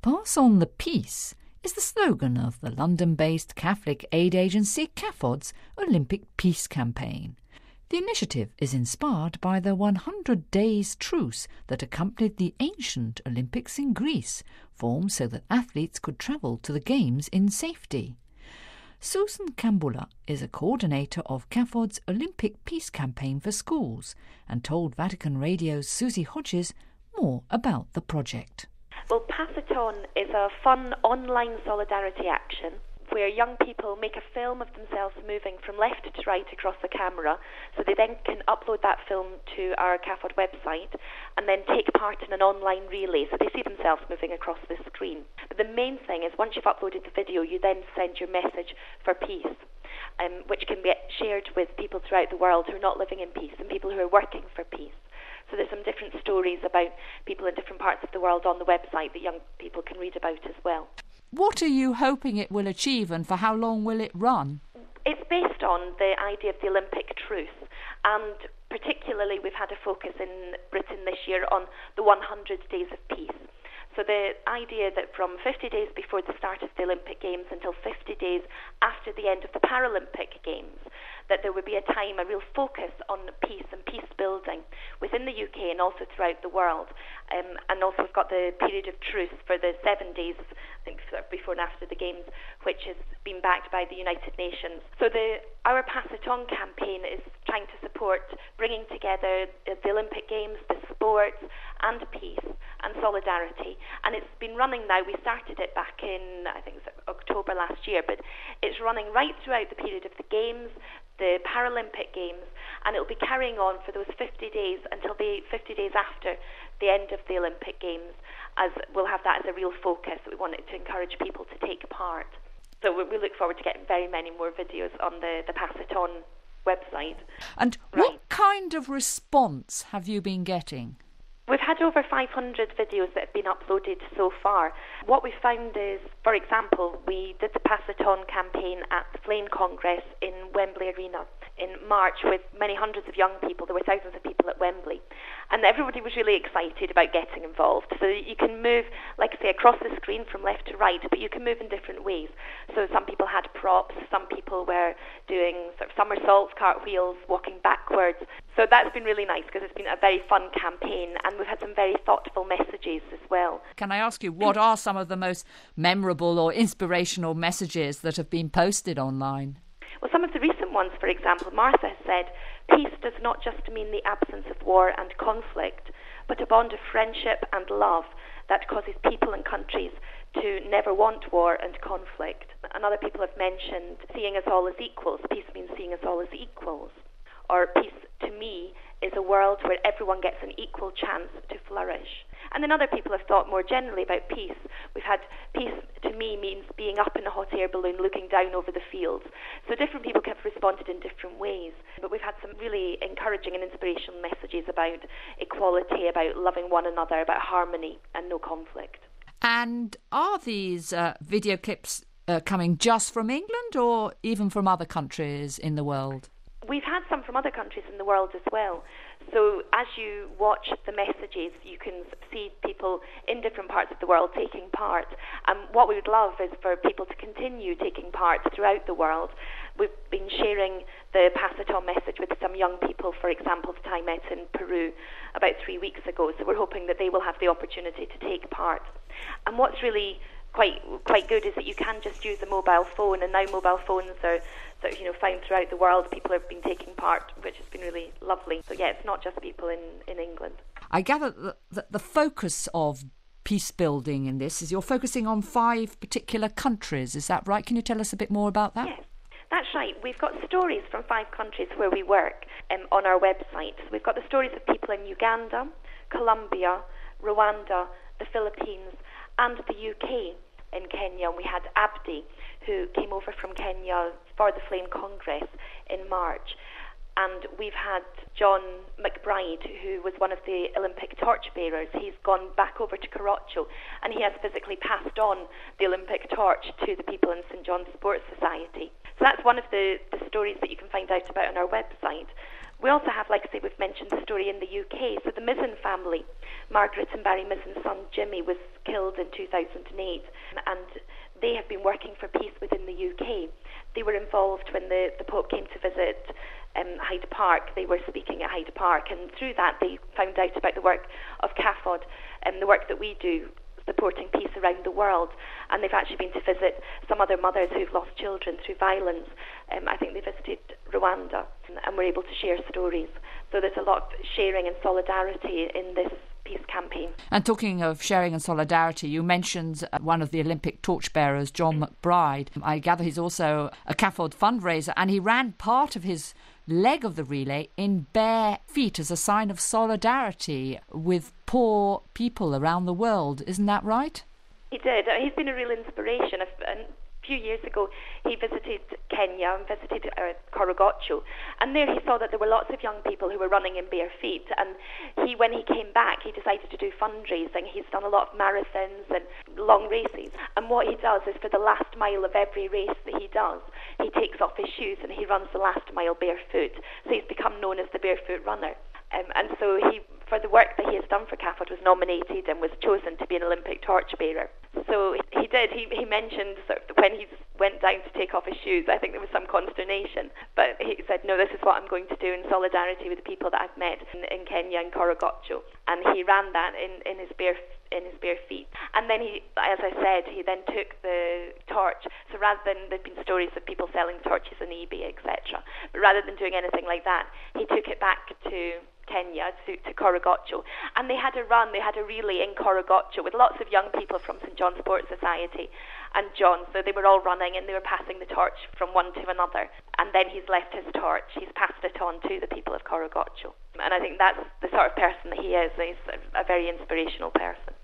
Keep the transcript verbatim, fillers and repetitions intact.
Pass on the peace is the slogan of the London-based Catholic aid agency C A F O D's Olympic Peace Campaign. The initiative is inspired by the one hundred days truce that accompanied the ancient Olympics in Greece, formed so that athletes could travel to the Games in safety. Susan Kambula is a coordinator of C A F O D's Olympic Peace Campaign for schools and told Vatican Radio's Susie Hodges more about the project. Well, Pass It On is a fun online solidarity action where young people make a film of themselves moving from left to right across the camera, so they then can upload that film to our C A F O D website and then take part in an online relay, so they see themselves moving across the screen. But the main thing is once you've uploaded the video, you then send your message for peace, um, which can be shared with people throughout the world who are not living in peace and people who are working for peace. So there's some different stories about people in different parts of the world on the website that young people can read about as well. What are you hoping it will achieve, and for how long will it run? It's based on the idea of the Olympic truce, and particularly we've had a focus in Britain this year on the one hundred days of peace. So the idea that from fifty days before the start of the Olympic Games until fifty days after the end of the Paralympic Games, that there would be a time, a real focus on peace and peace building within the U K and also throughout the world. Um, and also we've got the period of truce for the seven days, I think, before and after the Games, which has been backed by the United Nations. So the Our Pass It On campaign is trying to support bringing together the Olympic Games, the sports, and peace and solidarity. And it's been running now. We started it back in, I think it was October last year, but it's running right throughout the period of the Games, the Paralympic Games, and it'll be carrying on for those fifty days until the fifty days after the end of the Olympic Games, as we'll have that as a real focus. We want it to encourage people to take part. So we, we look forward to getting very many more videos on the, the Pass It On website. And right. What kind of response have you been getting? We've had over five hundred videos that have been uploaded so far. What we found is, for example, we did the Pass It On campaign at the Flame Congress in Wembley Arena in March with many hundreds of young people. There were thousands of people at Wembley. And everybody was really excited about getting involved. So you can move, like I say, across the screen from left to right, but you can move in different ways. So some people had props, some people were doing sort of somersaults, cartwheels, walking backwards. So that's been really nice because it's been a very fun campaign, and we've had some very thoughtful messages as well. Can I ask you, what are some of the most memorable or inspirational messages that have been posted online? Well, some of the recent ones, for example, Martha has said, peace does not just mean the absence of war and conflict, but a bond of friendship and love that causes people and countries to never want war and conflict. And other people have mentioned seeing us all as equals. Peace means seeing us all as equals. Or peace, to me, is a world where everyone gets an equal chance to flourish. And then other people have thought more generally about peace. We've had peace, to me, means being up in a hot air balloon looking down over the fields. So different people have responded in different ways. But we've had some really encouraging and inspirational messages about equality, about loving one another, about harmony and no conflict. And are these uh, video clips uh, coming just from England or even from other countries in the world? We've had some from other countries in the world as well. So as you watch the messages, you can see people in different parts of the world taking part. And what we would love is for people to continue taking part throughout the world. We've been sharing the Pass It On message with some young people, for example, that I met in Peru about three weeks ago. So we're hoping that they will have the opportunity to take part. And what's really quite quite good is that you can just use a mobile phone, and now mobile phones are sort of, you know, found throughout the world. People have been taking part, which has been really lovely. So yeah, it's not just people in, in England. I gather that the, the focus of peace building in this is you're focusing on five particular countries. Is that right? Can you tell us a bit more about that? Yes. That's right. We've got stories from five countries where we work um, on our website. So we've got the stories of people in Uganda, Colombia, Rwanda, the Philippines, and the U K. In Kenya, and we had Abdi, who came over from Kenya for the Flame Congress in March. And we've had John McBride, who was one of the Olympic torchbearers. He's gone back over to Karachi, and he has physically passed on the Olympic torch to the people in St John's Sports Society. So that's one of the, the stories that you can find out about on our website. We also have, like I say, we've mentioned the story in the U K. So the Mizzen family, Margaret and Barry Mizzen's son Jimmy was killed in two thousand eight, and they have been working for peace within the U K. They were involved when the, the Pope came to visit um, Hyde Park. They were speaking at Hyde Park, and through that they found out about the work of CAFOD and the work that we do supporting peace around the world. And they've actually been to visit some other mothers who've lost children through violence. Um, I think they visited Rwanda and were able to share stories. So there's a lot of sharing and solidarity in this peace campaign. And talking of sharing and solidarity, you mentioned one of the Olympic torchbearers, John McBride. I gather he's also a CAFOD fundraiser, and he ran part of his leg of the relay in bare feet as a sign of solidarity with poor people around the world. Isn't that right? He did. He's been a real inspiration. A few years ago, he visited Kenya and visited uh, Korogocho, and there he saw that there were lots of young people who were running in bare feet. And he, when he came back, he decided to do fundraising. He's done a lot of marathons and long races. And what he does is, for the last mile of every race that he does, he takes off his shoes and he runs the last mile barefoot. So he's become known as the Barefoot Runner. Um, and so he, for the work that he has done for CAFOD, was nominated and was chosen to be an Olympic torchbearer. So he did. He, he mentioned sort of when he went down to take off his shoes, I think there was some consternation. But he said, no, this is what I'm going to do in solidarity with the people that I've met in, in Kenya and Korogocho. And he ran that in, in his bare in his bare feet. And then he, as I said, he then took the torch. So rather than, there've been stories of people selling torches on eBay, et cetera. But rather than doing anything like that, he took it back to Kenya, to, to Korogocho. And they had a run, they had a relay in Korogocho with lots of young people from St John's Sports Society and John. So they were all running and they were passing the torch from one to another. And then he's left his torch, he's passed it on to the people of Korogocho. And I think that's the sort of person that he is. He's a very inspirational person.